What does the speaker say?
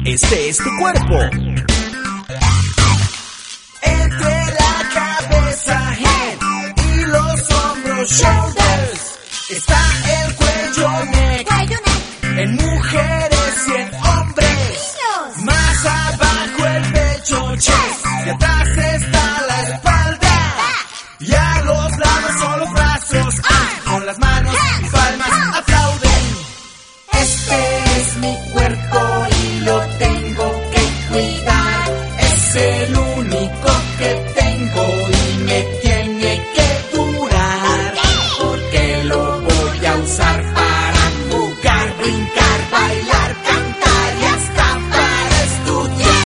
Este es tu cuerpo. Entre la cabeza, head, y los hombros, shoulders, está el cuello, neck, en mujeres y en hombres. Más abajo el pecho, chest, y atrás está la espalda. Y a los lados son los brazos, con las manos y palmas